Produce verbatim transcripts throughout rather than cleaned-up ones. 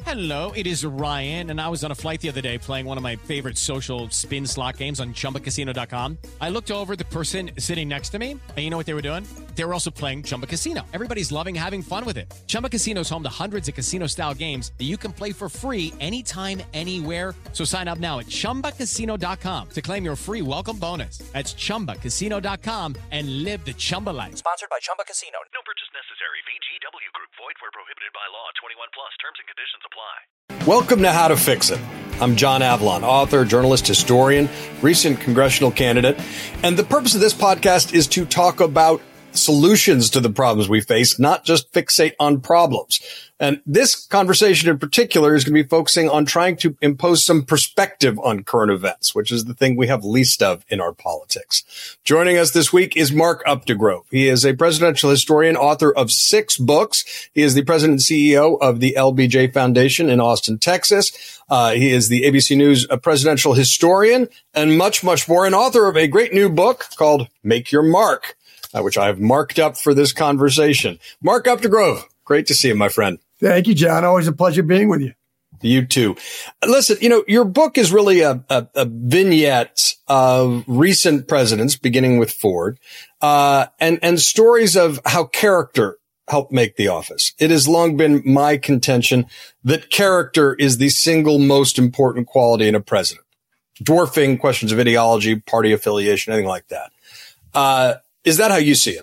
Hello, it is Ryan, and I was on a flight the other day playing one of my favorite social spin slot games on Chumba Casino dot com. I looked over at the person sitting next to me, and you know what they were doing? They were also playing Chumba Casino. Everybody's loving having fun with it. Chumba Casino is home to hundreds of casino-style games that you can play for free anytime, anywhere. So sign up now at Chumba Casino dot com to claim your free welcome bonus. That's Chumba Casino dot com and live the Chumba life. Sponsored by Chumba Casino. No purchase necessary. V G W Group. Void where prohibited by law. twenty-one plus. Terms and conditions apply. Welcome to How to Fix It. I'm John Avlon, author, journalist, historian, recent congressional candidate. And the purpose of this podcast is to talk about solutions to the problems we face, not just fixate on problems. And this conversation in particular is going to be focusing on trying to impose some perspective on current events, which is the thing we have least of in our politics. Joining us this week is Mark Updegrove. He is a presidential historian, author of six books. He is the president and C E O of the L B J Foundation in Austin, Texas. Uh, he is the A B C News uh, presidential historian and much, much more, and author of a great new book called Make Your Mark, uh, which I have marked up for this conversation. Mark Updegrove, great to see you, my friend. Thank you, John. Always a pleasure being with you. You too. Listen, you know, your book is really a, a, a vignette of recent presidents, beginning with Ford, uh, and, and stories of how character helped make the office. It has long been my contention that character is the single most important quality in a president, dwarfing questions of ideology, party affiliation, anything like that. Uh, is that how you see it?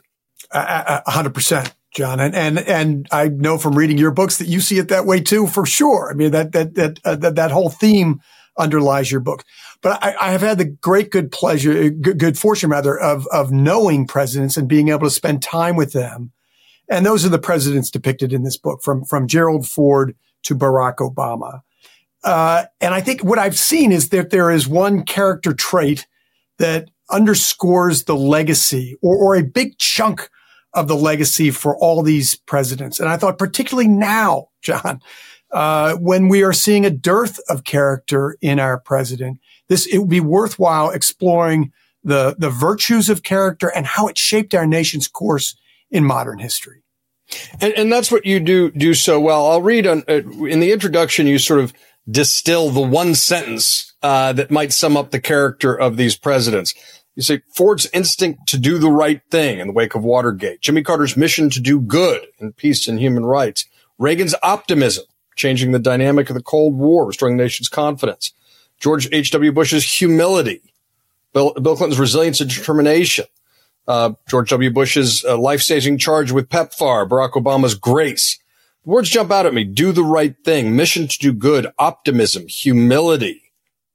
A hundred percent. John, and, and, and I know from reading your books that you see it that way too, for sure. I mean, that, that, that, uh, that, that whole theme underlies your book. But I, I have had the great, good pleasure, good, good fortune rather, of, of knowing presidents and being able to spend time with them. And those are the presidents depicted in this book, from, from Gerald Ford to Barack Obama. Uh, and I think what I've seen is that there is one character trait that underscores the legacy or, or a big chunk of the legacy for all these presidents. And I thought particularly now, John, uh, when we are seeing a dearth of character in our president, this, it would be worthwhile exploring the, the virtues of character and how it shaped our nation's course in modern history. And, and that's what you do, do so well. I'll read on, uh, in the introduction, you sort of distill the one sentence, uh, that might sum up the character of these presidents. You say Ford's instinct to do the right thing in the wake of Watergate, Jimmy Carter's mission to do good in peace and human rights, Reagan's optimism, changing the dynamic of the Cold War, restoring the nation's confidence, George H W. Bush's humility, Bill, Bill Clinton's resilience and determination, uh, George W. Bush's uh, life-saving charge with PEPFAR, Barack Obama's grace. The words jump out at me: do the right thing, mission to do good, optimism, humility,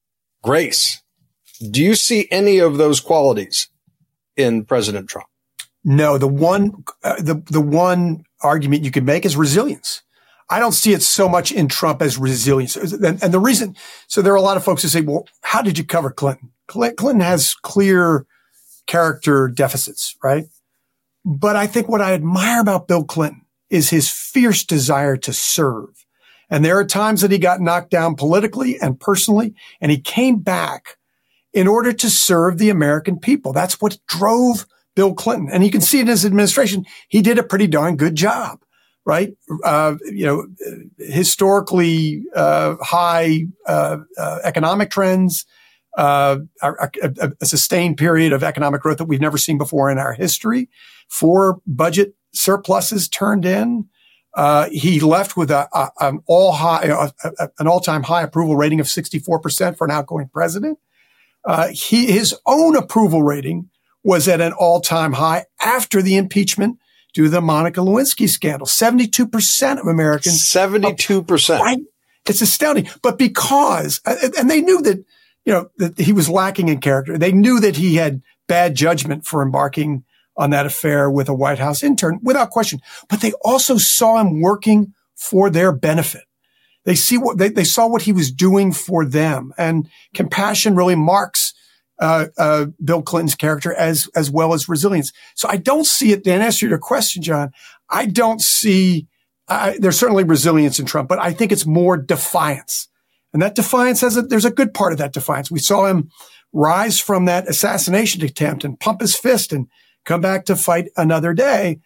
grace. Do you see any of those qualities in President Trump? No, the one, uh, the, the one argument you could make is resilience. I don't see it so much in Trump as resilience. And, and the reason, so there are a lot of folks who say, well, how did you cover Clinton? Clinton has clear character deficits, right? But I think what I admire about Bill Clinton is his fierce desire to serve. And there are times that he got knocked down politically and personally, and he came back in order to serve the American people. That's what drove Bill Clinton. And you can see in his administration, he did a pretty darn good job, right? Uh, you know, historically uh, high uh, uh, economic trends, uh, a, a, a sustained period of economic growth that we've never seen before in our history, four budget surpluses turned in. Uh, he left with a, a, an all high, a, a, an all-time high approval rating of sixty-four percent for an outgoing president. Uh, he, his own approval rating was at an all-time high after the impeachment due to the Monica Lewinsky scandal. seventy-two percent of Americans. seventy-two percent. Right? It's astounding. But because, and they knew that, you know, that he was lacking in character. They knew that he had bad judgment for embarking on that affair with a White House intern, without question. But they also saw him working for their benefit. They see what they, they saw what he was doing for them, and compassion really marks uh, uh, Bill Clinton's character as as well as resilience. So I don't see it. To answer your question, John, I don't see. Uh, there's certainly resilience in Trump, but I think it's more defiance, and that defiance has a there's a good part of that defiance. We saw him rise from that assassination attempt and pump his fist and come back to fight another day.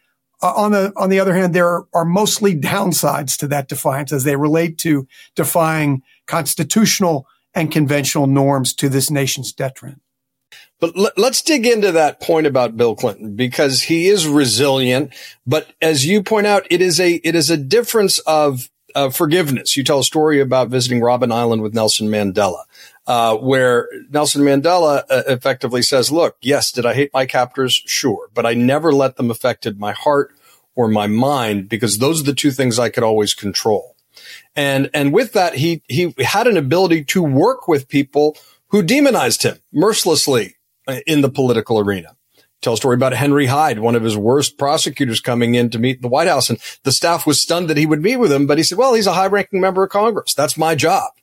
uh, on the on the other hand, there are mostly downsides to that defiance as they relate to defying constitutional and conventional norms to this nation's detriment. But l- let's dig into that point about Bill Clinton, because he is resilient. But as you point out, it is a it is a difference of uh, forgiveness. You tell a story about visiting Robben Island with Nelson Mandela, uh, where Nelson Mandela uh, effectively says, look, yes, did I hate my captors? Sure. But I never let them affected my heart or my mind, because those are the two things I could always control. And and with that, he he had an ability to work with people who demonized him mercilessly in the political arena. Tell a story about Henry Hyde, one of his worst prosecutors, coming in to meet the White House, and the staff was stunned that he would meet with him. But he said, well, he's a high-ranking member of Congress. That's my job.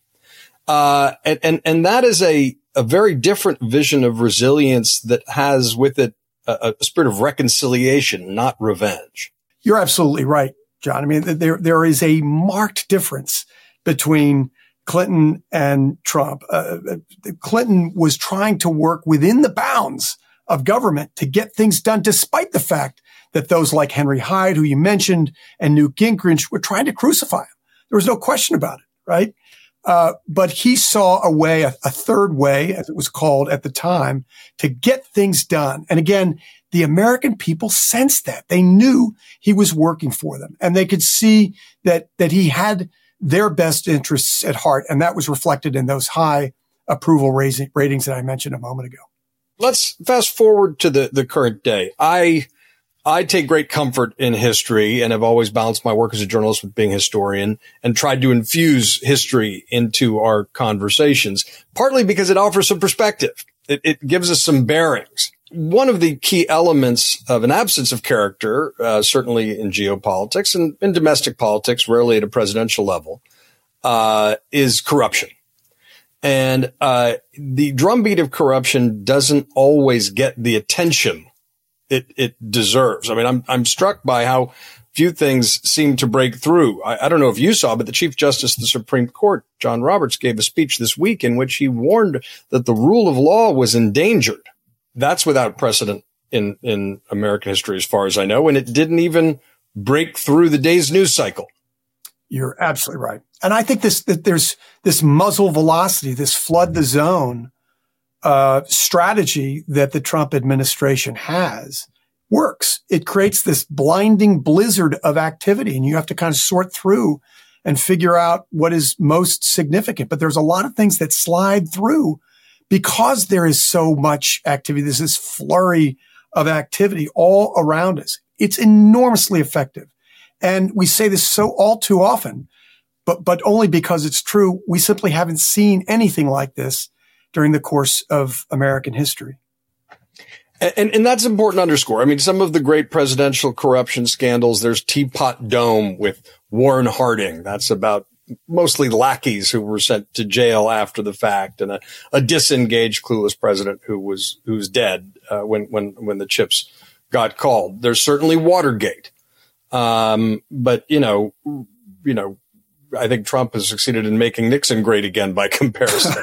Uh, and, and, and that is a, a very different vision of resilience that has with it a, a spirit of reconciliation, not revenge. You're absolutely right, John. I mean, there, there is a marked difference between Clinton and Trump. Uh, Clinton was trying to work within the bounds of government to get things done, despite the fact that those like Henry Hyde, who you mentioned, and Newt Gingrich were trying to crucify him. There was no question about it, right? Uh, but he saw a way, a, a third way, as it was called at the time, to get things done. And again, the American people sensed that. They knew he was working for them, and they could see that that he had their best interests at heart. And that was reflected in those high approval raising, ratings that I mentioned a moment ago. Let's fast forward to the, the current day. I, I take great comfort in history and have always balanced my work as a journalist with being a historian and tried to infuse history into our conversations, partly because it offers some perspective. It, it gives us some bearings. One of the key elements of an absence of character, uh, certainly in geopolitics and in domestic politics, rarely at a presidential level, uh, is corruption. And uh the drumbeat of corruption doesn't always get the attention it it deserves. I mean, I'm I'm struck by how few things seem to break through. I, I don't know if you saw, but the Chief Justice of the Supreme Court, John Roberts, gave a speech this week in which he warned that the rule of law was endangered. That's without precedent in, in American history, as far as I know. And it didn't even break through the day's news cycle. You're absolutely right. And I think this, that there's this muzzle velocity, this flood the zone, uh, strategy that the Trump administration has works. It creates this blinding blizzard of activity, and you have to kind of sort through and figure out what is most significant. But there's a lot of things that slide through because there is so much activity. There's this flurry of activity all around us. It's enormously effective. And we say this so all too often, but, but only because it's true. We simply haven't seen anything like this during the course of American history. And, and that's important to underscore. I mean, some of the great presidential corruption scandals, there's Teapot Dome with Warren Harding. That's about mostly lackeys who were sent to jail after the fact, and a, a disengaged, clueless president who was, who's dead, uh, when, when, when the chips got called. There's certainly Watergate. Um, but you know, you know, I think Trump has succeeded in making Nixon great again by comparison.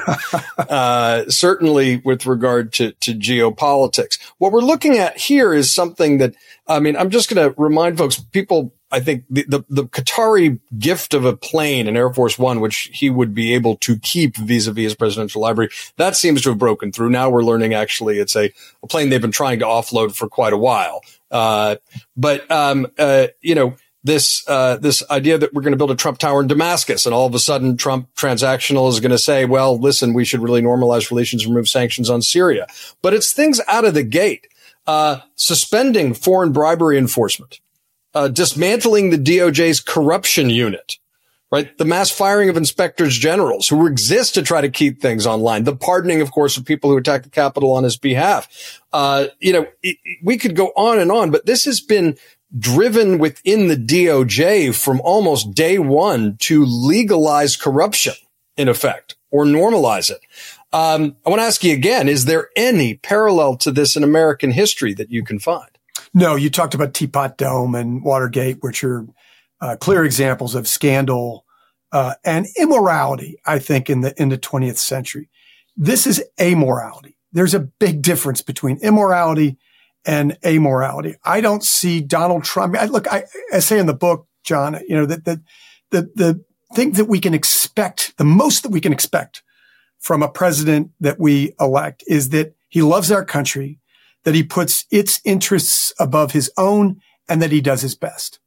uh, certainly with regard to, to geopolitics. What we're looking at here is something that, I mean, I'm just going to remind folks, people, I think the, the, the Qatari gift of a plane, an Air Force One, which he would be able to keep vis-a-vis his presidential library, that seems to have broken through. Now we're learning actually it's a, a plane they've been trying to offload for quite a while. Uh, but, um, uh, you know, this, uh, this idea that we're going to build a Trump Tower in Damascus, and all of a sudden Trump Transactional is going to say, well, listen, we should really normalize relations, remove sanctions on Syria. But it's things out of the gate, uh, suspending foreign bribery enforcement, uh, dismantling the D O J's corruption unit, right? The mass firing of inspectors generals who exist to try to keep things online. The pardoning, of course, of people who attacked the Capitol on his behalf. Uh, you know, it, we could go on and on, but this has been driven within the D O J from almost day one to legalize corruption, in effect, or normalize it. Um, I want to ask you again, is there any parallel to this in American history that you can find? No, you talked about Teapot Dome and Watergate, which are uh, clear examples of scandal uh, and immorality, I think, in the in the twentieth century. This is amorality. There's a big difference between immorality and amorality. I don't see Donald Trump. I, look, I, I say in the book, John, you know, that the, the, the thing that we can expect, the most that we can expect from a president that we elect is that he loves our country, that he puts its interests above his own, and that he does his best.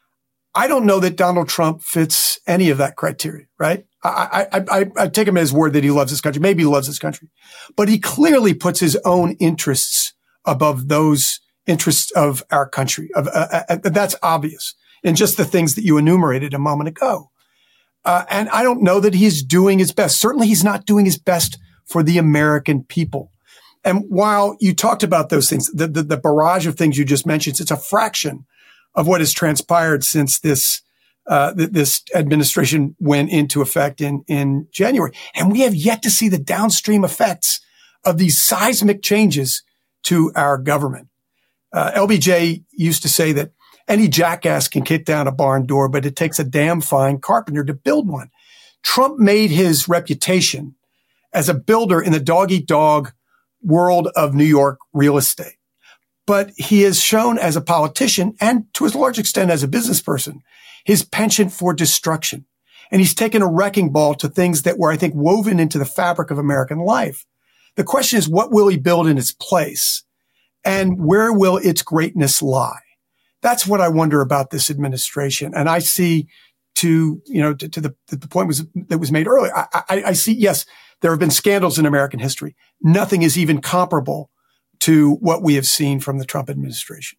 I don't know that Donald Trump fits any of that criteria, right? I, I, I, I take him at his word that he loves his country. Maybe he loves his country, but he clearly puts his own interests above those interests of our country. Of, uh, uh, that's obvious in just the things that you enumerated a moment ago. Uh, and I don't know that he's doing his best. Certainly he's not doing his best for the American people. And while you talked about those things, the, the, the barrage of things you just mentioned, it's a fraction of what has transpired since this, uh, th- this administration went into effect in, in January. And we have yet to see the downstream effects of these seismic changes to our government. Uh, L B J used to say that any jackass can kick down a barn door, but it takes a damn fine carpenter to build one. Trump made his reputation as a builder in the dog-eat-dog world of New York real estate. But he has shown as a politician and to a large extent as a business person, his penchant for destruction. And he's taken a wrecking ball to things that were, I think, woven into the fabric of American life. The question is, what will he build in its place? And where will its greatness lie? That's what I wonder about this administration. And I see to, you know, to, to the, to the point was, that was made earlier. I, I, I see, yes, there have been scandals in American history. Nothing is even comparable to what we have seen from the Trump administration.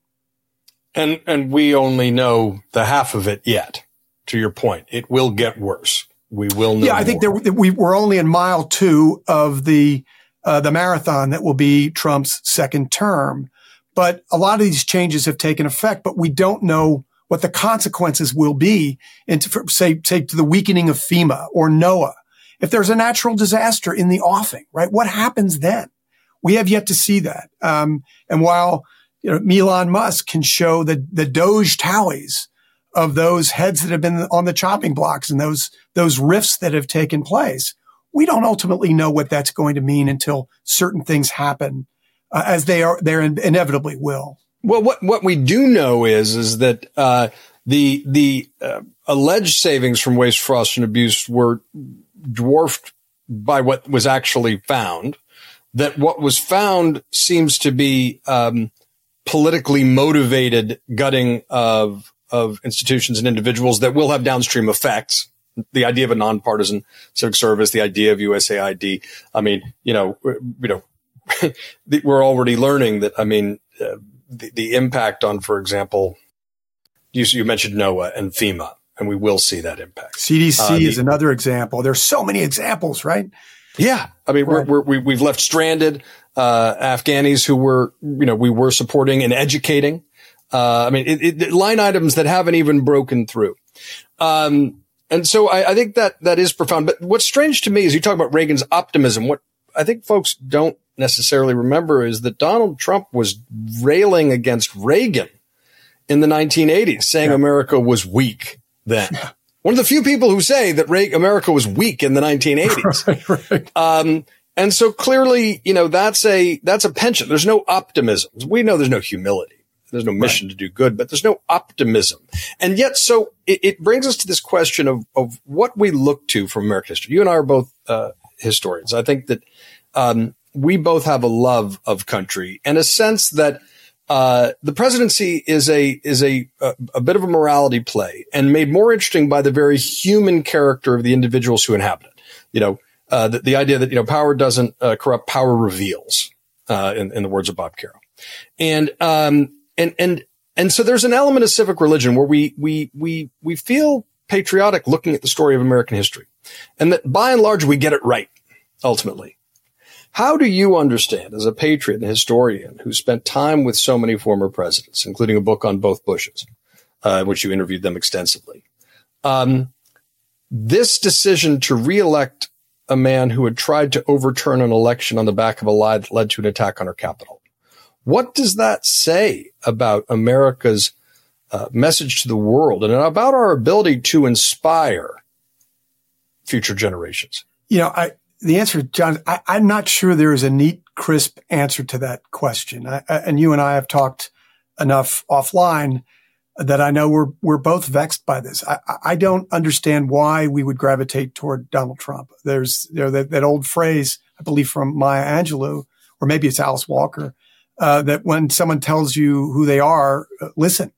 And, and we only know the half of it yet. To your point, it will get worse. We will know. Yeah, I think there, we, we're only in mile two of the, uh, the marathon that will be Trump's second term. But a lot of these changes have taken effect, but we don't know what the consequences will be into, for, say, say to the weakening of FEMA or NOAA. If there's a natural disaster in the offing, right? What happens then? We have yet to see that. Um, and while, you know, Elon Musk can show the, the Doge tallies of those heads that have been on the chopping blocks and those, those rifts that have taken place, we don't ultimately know what that's going to mean until certain things happen. Uh, as they are, they inevitably will. Well, what what we do know is is that uh, the the uh, alleged savings from waste, frost, and abuse were dwarfed by what was actually found. That what was found seems to be um, politically motivated gutting of of institutions and individuals that will have downstream effects. The idea of a nonpartisan civic service, the idea of U S A I D. I mean, you know, you know. We're already learning that, I mean, uh, the, the impact on, for example, you, you mentioned NOAA and FEMA, and we will see that impact. C D C uh, the, is another example. There's so many examples, right? Yeah. I mean, right. we're, we're, we've left stranded, uh, Afghanis who were, you know, we were supporting and educating. Uh, I mean, it, it, line items that haven't even broken through. Um, and so I, I think that that is profound. But what's strange to me is you talk about Reagan's optimism. What I think folks don't necessarily remember is that Donald Trump was railing against Reagan in the nineteen eighties, saying yeah. America was weak then. Yeah. One of the few people who say that Re- America was weak in the nineteen eighties. Right, right. Um, and so clearly, you know, that's a, that's a penchant. There's no optimism. We know there's no humility. There's no mission right. to do good, but there's no optimism. And yet, so it, it brings us to this question of, of what we look to from American history. You and I are both, uh, historians. I think that, um, we both have a love of country and a sense that uh the presidency is a is a, a a bit of a morality play and made more interesting by the very human character of the individuals who inhabit it. You know, uh the, the idea that, you know, power doesn't uh, corrupt, power reveals, uh in, in the words of Bob Caro. And um and and and so there's an element of civic religion where we we we we feel patriotic looking at the story of American history, and that by and large we get it right ultimately. How do you understand, as a patriot and historian who spent time with so many former presidents, including a book on both Bushes, uh, in which you interviewed them extensively, um, this decision to reelect a man who had tried to overturn an election on the back of a lie that led to an attack on our Capitol? What does that say about America's uh, message to the world and about our ability to inspire future generations? You know, I. the answer, John, I, I'm not sure there is a neat, crisp answer to that question. I, I, and you and I have talked enough offline that I know we're we're both vexed by this. I, I don't understand why we would gravitate toward Donald Trump. There's you know, that, that old phrase, I believe from Maya Angelou, or maybe it's Alice Walker, uh, that when someone tells you who they are, uh, listen.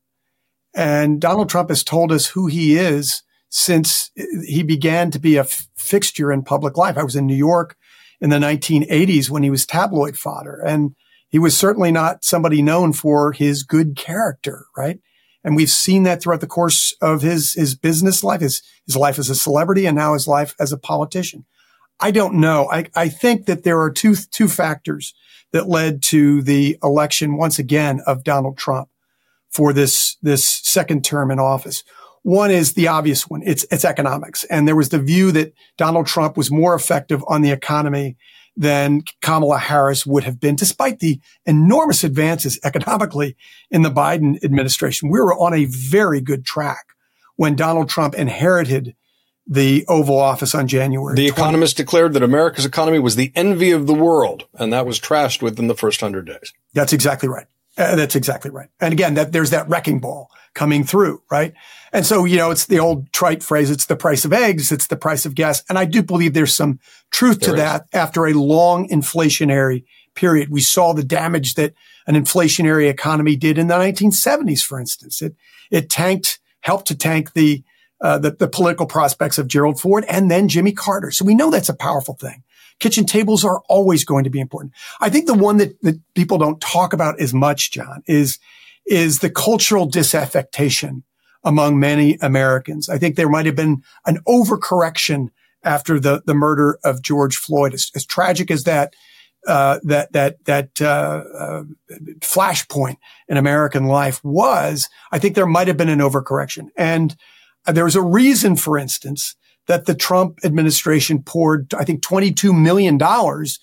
And Donald Trump has told us who he is since he began to be a f- fixture in public life. I was in New York in the nineteen eighties when he was tabloid fodder, and he was certainly not somebody known for his good character, right? And we've seen that throughout the course of his, his business life, his, his life as a celebrity, and now his life as a politician. I don't know. I, I think that there are two, two factors that led to the election once again of Donald Trump for this, this second term in office. One is the obvious one. It's, it's economics. And there was the view that Donald Trump was more effective on the economy than Kamala Harris would have been, despite the enormous advances economically in the Biden administration. We were on a very good track when Donald Trump inherited the Oval Office on January The twentieth. Economist declared that America's economy was the envy of the world, and that was trashed within the first hundred days. That's exactly right. Uh, that's exactly right. And again, that there's that wrecking ball coming through, right? And so, you know, it's the old trite phrase, it's the price of eggs, it's the price of gas. And I do believe there's some truth to that after a long inflationary period. We saw the damage that an inflationary economy did in the nineteen seventies, for instance. It, it tanked, helped to tank the, uh, the, the political prospects of Gerald Ford and then Jimmy Carter. So we know that's a powerful thing. Kitchen tables are always going to be important. I think the one that, that people don't talk about as much, John, is, is the cultural disaffection among many Americans. I think there might have been an overcorrection after the, the murder of George Floyd. As, as tragic as that, uh, that, that, that, uh, uh, flashpoint in American life was, I think there might have been an overcorrection. And there was a reason, for instance, that the Trump administration poured, I think, twenty-two million dollars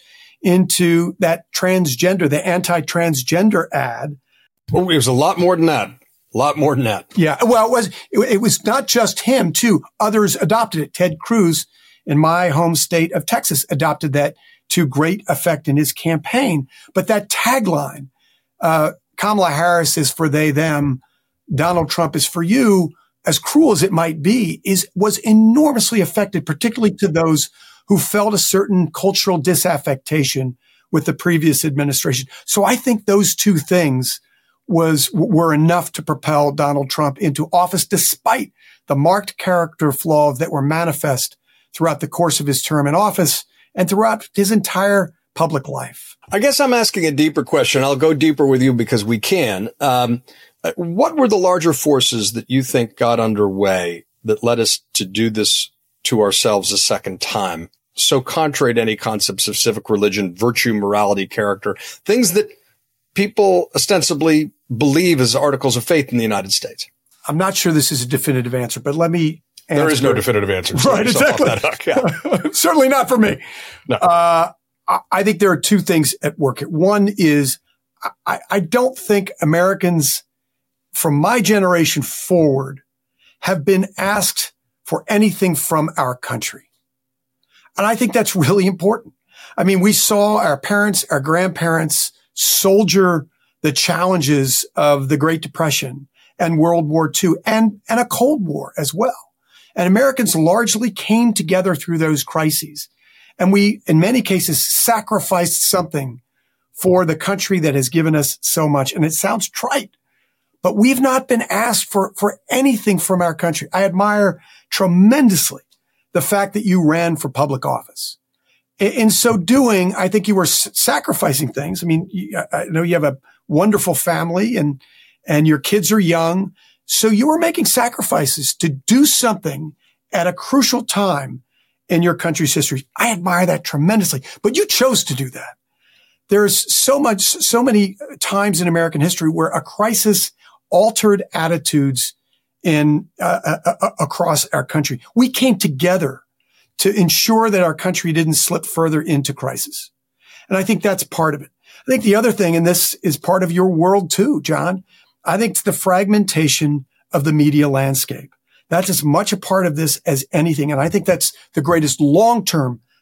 into that transgender, the anti-transgender ad. Oh, it was a lot more than that. A lot more than that. Yeah. Well, it was, it, it was not just him too. Others adopted it. Ted Cruz in my home state of Texas adopted that to great effect in his campaign. But that tagline, uh, Kamala Harris is for they, them, Donald Trump is for you, as cruel as it might be, is, was enormously affected, particularly to those who felt a certain cultural disaffection with the previous administration. So I think those two things was, were enough to propel Donald Trump into office, despite the marked character flaws that were manifest throughout the course of his term in office and throughout his entire public life. I guess I'm asking a deeper question. I'll go deeper with you because we can. Um, what were the larger forces that you think got underway that led us to do this to ourselves a second time? So contrary to any concepts of civic religion, virtue, morality, character, things that people ostensibly believe as articles of faith in the United States. I'm not sure this is a definitive answer, but let me answer. There is no definitive answer. Right, exactly. Yeah. Certainly not for me. No. Uh, I think there are two things at work. One is I, I don't think Americans from my generation forward have been asked for anything from our country. And I think that's really important. I mean, we saw our parents, our grandparents soldier the challenges of the Great Depression and World War Two and, and a Cold War as well. And Americans largely came together through those crises. And we, in many cases, sacrificed something for the country that has given us so much. And it sounds trite, but we've not been asked for, for anything from our country. I admire tremendously the fact that you ran for public office. In, in so doing, I think you were s- sacrificing things. I mean, you, I know you have a wonderful family and, and your kids are young. So you were making sacrifices to do something at a crucial time in your country's history. I admire that tremendously, but you chose to do that. There's so much, so many times in American history where a crisis altered attitudes in, uh, uh, across our country. We came together to ensure that our country didn't slip further into crisis. And I think that's part of it. I think the other thing, and this is part of your world too, John, I think it's the fragmentation of the media landscape. That's as much a part of this as anything. And I think that's the greatest long-term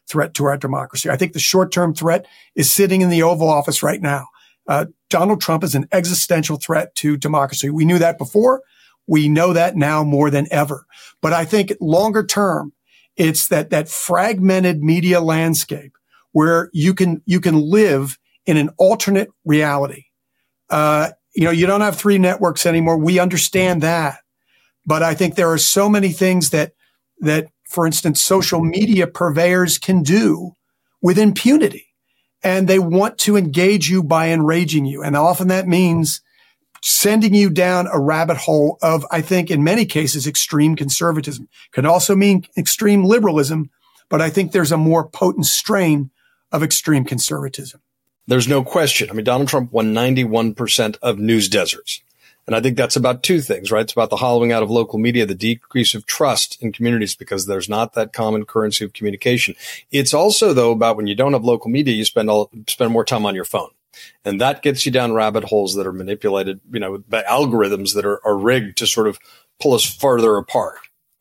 threat to our democracy. I think the short-term threat is sitting in the Oval Office right now. Uh, Donald Trump is an existential threat to democracy. We knew that before. We know that now more than ever. But I think longer term, it's that, that fragmented media landscape where you can, you can live in an alternate reality. Uh, you know, you don't have three networks anymore. We understand that. But I think there are so many things that, that, for instance, social media purveyors can do with impunity. And they want to engage you by enraging you. And often that means sending you down a rabbit hole of, I think, in many cases, extreme conservatism. Can also mean extreme liberalism, but I think there's a more potent strain of extreme conservatism. There's no question. I mean, Donald Trump won ninety-one percent of news deserts. And I think that's about two things, right? It's about the hollowing out of local media, the decrease of trust in communities because there's not that common currency of communication. It's also, though, about when you don't have local media, you spend all, spend more time on your phone. And that gets you down rabbit holes that are manipulated, you know, by algorithms that are, are rigged to sort of pull us farther apart.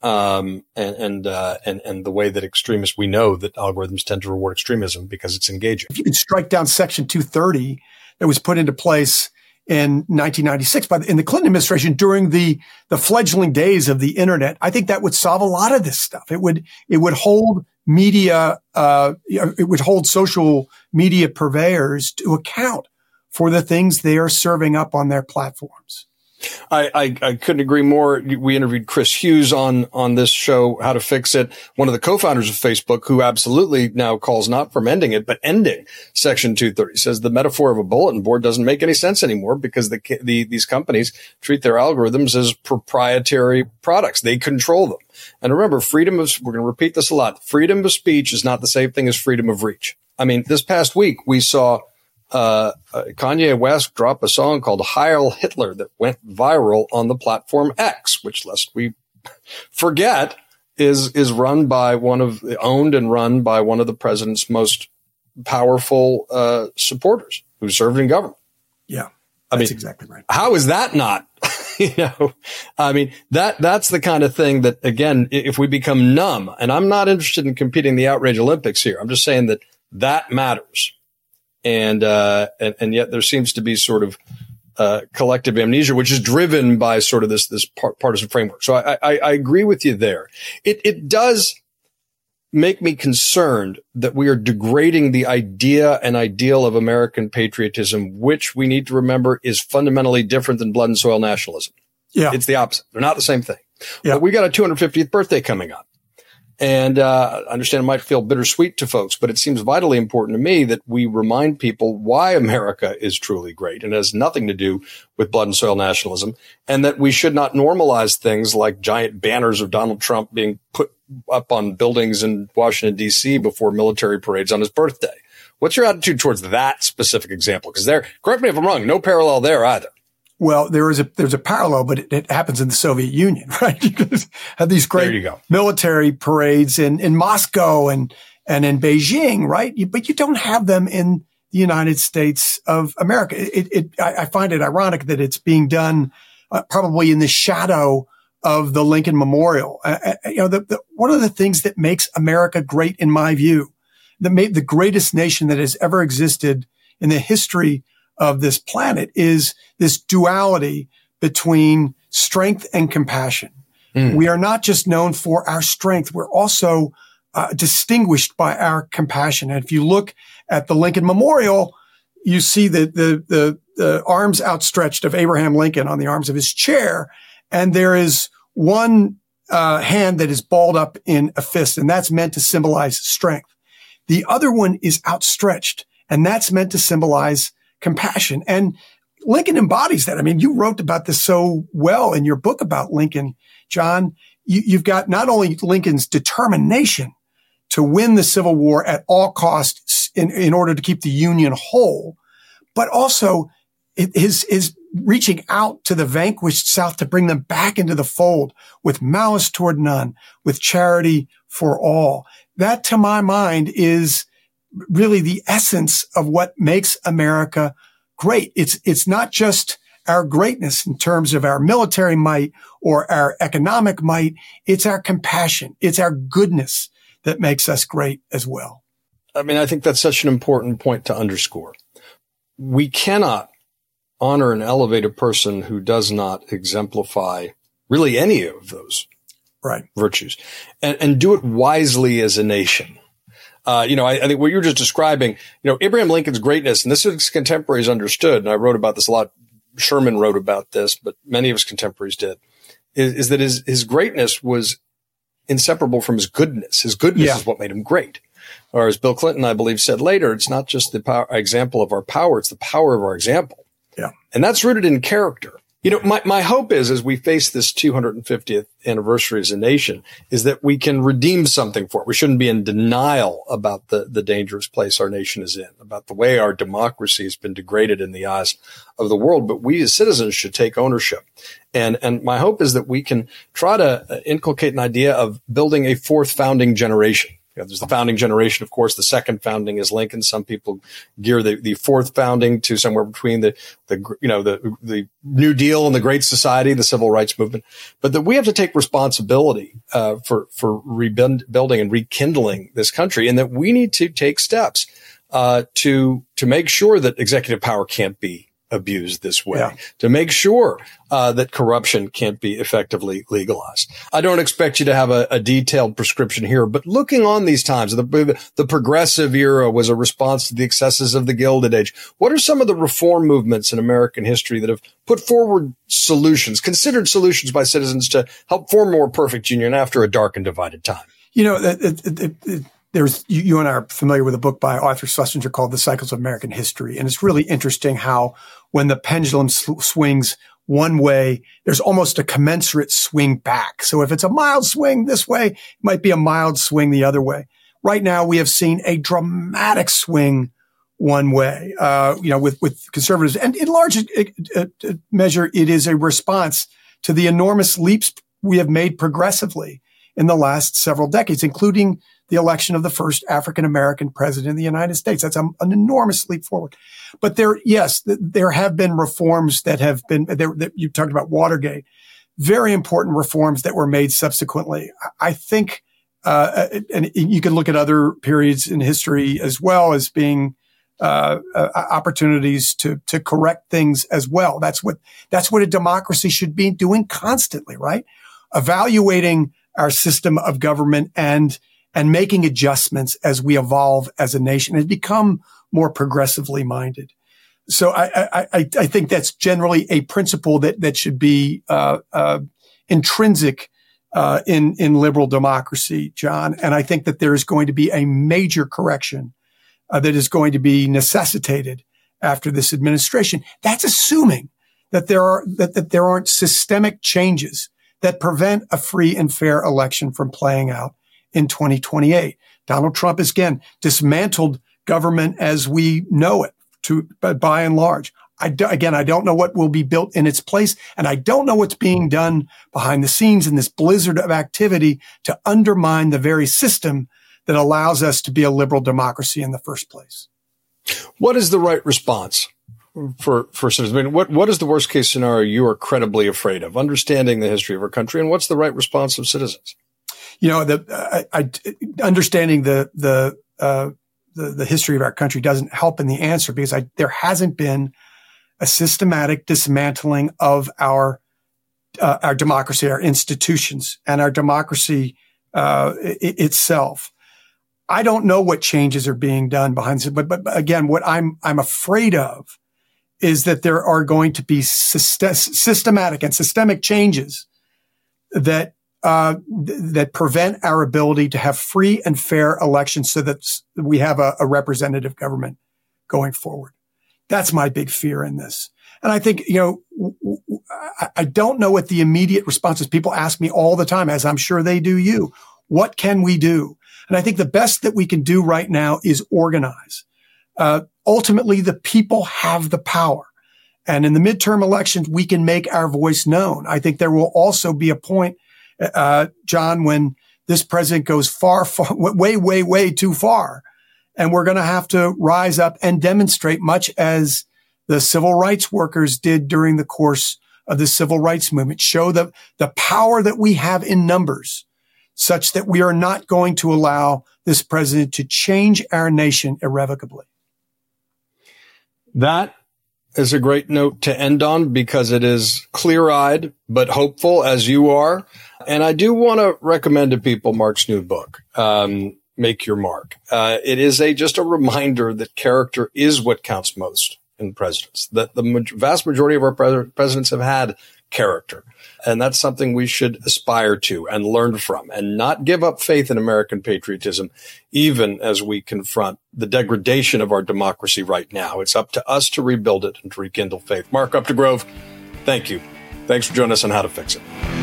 Um, and, and, uh, and, and the way that extremists, we know that algorithms tend to reward extremism because it's engaging. If you can strike down Section two thirty that was put into place in nineteen ninety-six by the, in the Clinton administration during the, the fledgling days of the internet, I think that would solve a lot of this stuff. It would, it would hold media, uh, it would hold social media purveyors to account for the things they are serving up on their platforms. I, I, I couldn't agree more. We interviewed Chris Hughes on, on this show, How to Fix It, one of the co-founders of Facebook, who absolutely now calls not from ending it, but ending Section two thirty. Says the metaphor of a bulletin board doesn't make any sense anymore because the, the, these companies treat their algorithms as proprietary products. They control them. And remember, freedom of, we're going to repeat this a lot. Freedom of speech is not the same thing as freedom of reach. I mean, this past week we saw Uh, uh, Kanye West drop a song called Heil Hitler that went viral on the platform X, which, lest we forget, is, is run by one of, owned and run by one of the president's most powerful, uh, supporters who served in government. Yeah. I That's mean, exactly right. How is that not, you know, I mean, that, that's the kind of thing that, again, if we become numb, and I'm not interested in competing the outrage Olympics here. I'm just saying that that matters. And, uh, and, and yet there seems to be sort of, uh, collective amnesia, which is driven by sort of this, this par- partisan framework. So I, I, I agree with you there. It, it does make me concerned that we are degrading the idea and ideal of American patriotism, which we need to remember is fundamentally different than blood and soil nationalism. Yeah. It's the opposite. They're not the same thing. Yeah. But we got a two hundred fiftieth birthday coming up. And uh I understand it might feel bittersweet to folks, but it seems vitally important to me that we remind people why America is truly great and has nothing to do with blood and soil nationalism, and that we should not normalize things like giant banners of Donald Trump being put up on buildings in Washington, D C before military parades on his birthday. What's your attitude towards that specific example? Because there, correct me if I'm wrong, no parallel there either. Well, there is a, there's a parallel, but it, it happens in the Soviet Union, right? You have these great military parades in, in Moscow and, and in Beijing, right? You, but you don't have them in the United States of America. It, it, I, I find it ironic that it's being done uh, probably in the shadow of the Lincoln Memorial. Uh, you know, the, the, one of the things that makes America great, in my view, that made the greatest nation that has ever existed in the history of this planet is this duality between strength and compassion. Mm. We are not just known for our strength. We're also uh, distinguished by our compassion. And if you look at the Lincoln Memorial, you see the, the, the, the arms outstretched of Abraham Lincoln on the arms of his chair. And there is one uh, hand that is balled up in a fist, and that's meant to symbolize strength. The other one is outstretched, and that's meant to symbolize compassion. And Lincoln embodies that. I mean, you wrote about this so well in your book about Lincoln, John. You, you've got not only Lincoln's determination to win the Civil War at all costs in, in order to keep the Union whole, but also his, his reaching out to the vanquished South to bring them back into the fold with malice toward none, with charity for all. That, to my mind, is really the essence of what makes America great. It's, it's not just our greatness in terms of our military might or our economic might. It's our compassion. It's our goodness that makes us great as well. I mean, I think that's such an important point to underscore. We cannot honor and elevate a person who does not exemplify really any of those right. virtues, and, and do it wisely as a nation. Uh, you know, I, I think what you were just describing, you know, Abraham Lincoln's greatness, and this is contemporaries understood, and I wrote about this a lot. Sherman wrote about this, but many of his contemporaries did, is, is that his, his greatness was inseparable from his goodness. His goodness yeah. is what made him great. Or as Bill Clinton, I believe, said later, it's not just the power, example of our power, it's the power of our example. Yeah. And that's rooted in character. You know, my, my hope is, as we face this two hundred fiftieth anniversary as a nation, is that we can redeem something for it. We shouldn't be in denial about the, the dangerous place our nation is in, about the way our democracy has been degraded in the eyes of the world. But we as citizens should take ownership. And, and my hope is that we can try to inculcate an idea of building a fourth founding generation. You know, there's the founding generation, of course. The second founding is Lincoln. Some people gear the, the fourth founding to somewhere between the, the, you know, the, the New Deal and the Great Society, the Civil Rights Movement. But that we have to take responsibility, uh, for, for rebuilding and rekindling this country, and that we need to take steps, uh, to, to make sure that executive power can't be abused this way, yeah. to make sure uh, that corruption can't be effectively legalized. I don't expect you to have a, a detailed prescription here, but looking on these times, the, the progressive era was a response to the excesses of the Gilded Age. What are some of the reform movements in American history that have put forward solutions, considered solutions by citizens to help form a more perfect union after a dark and divided time? You know, it, it, it, it, there's you, you and I are familiar with a book by Arthur Schlesinger called The Cycles of American History. And it's really interesting how when the pendulum sw- swings one way, there's almost a commensurate swing back. So if it's a mild swing this way, it might be a mild swing the other way. Right now, we have seen a dramatic swing one way, uh, you know, with, with conservatives. And in large uh, uh, measure, it is a response to the enormous leaps we have made progressively in the last several decades, including the election of the first African-American president of the United States. That's a, an enormous leap forward. But there, yes, th- there have been reforms that have been, there, that you talked about Watergate, very important reforms that were made subsequently. I think, uh, and you can look at other periods in history as well as being, uh, uh, opportunities to, to correct things as well. That's what, that's what a democracy should be doing constantly, right? Evaluating our system of government and and making adjustments as we evolve as a nation and become more progressively minded. So I, I, I think that's generally a principle that, that should be, uh, uh, intrinsic, uh, in, in liberal democracy, John. And I think that there is going to be a major correction, uh, that is going to be necessitated after this administration. That's assuming that there are, that, that there aren't systemic changes that prevent a free and fair election from playing out in twenty twenty-eight. Donald Trump has again dismantled government as we know it to by and large. I do, again, I don't know what will be built in its place, and I don't know what's being done behind the scenes in this blizzard of activity to undermine the very system that allows us to be a liberal democracy in the first place. What is the right response for for citizens? I mean, what what is the worst case scenario you are credibly afraid of? Understanding the history of our country, and what's the right response of citizens? You know, the, I, I, understanding the, the, uh, the, the history of our country doesn't help in the answer because I, there hasn't been a systematic dismantling of our, uh, our democracy, our institutions, and our democracy, uh, it, itself. I don't know what changes are being done behind the, but, but again, what I'm, I'm afraid of is that there are going to be syst- systematic and systemic changes that Uh, th- that prevent our ability to have free and fair elections so that we have a, a representative government going forward. That's my big fear in this. And I think, you know, w- w- I, I don't know what the immediate response is. People ask me all the time, as I'm sure they do you, what can we do? And I think the best that we can do right now is organize. Uh, ultimately, the people have the power. And in the midterm elections, we can make our voice known. I think there will also be a point Uh, John, when this president goes far, far, way, way, way too far. And we're going to have to rise up and demonstrate, much as the civil rights workers did during the course of the civil rights movement, show the, the power that we have in numbers such that we are not going to allow this president to change our nation irrevocably. That is a great note to end on because it is clear-eyed but hopeful, as you are. And I do want to recommend to people Mark's new book, um, Make Your Mark. Uh, it is a just a reminder that character is what counts most in presidents, that the vast majority of our pres- presidents have had character. And that's something we should aspire to and learn from and not give up faith in American patriotism, even as we confront the degradation of our democracy right now. It's up to us to rebuild it and to rekindle faith. Mark Updegrove, thank you. Thanks for joining us on How to Fix It.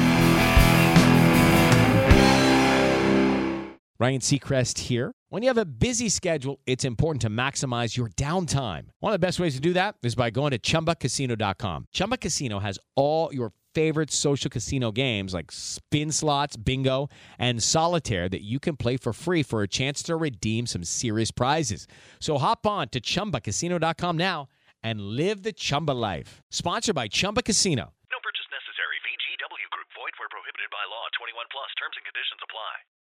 Ryan Seacrest here. When you have a busy schedule, it's important to maximize your downtime. One of the best ways to do that is by going to Chumba Casino dot com. Chumba Casino has all your favorite social casino games like spin slots, bingo, and solitaire that you can play for free for a chance to redeem some serious prizes. So hop on to Chumba Casino dot com now and live the Chumba life. Sponsored by Chumba Casino. No purchase necessary. V G W Group. Void where prohibited by law. twenty-one plus. Terms and conditions apply.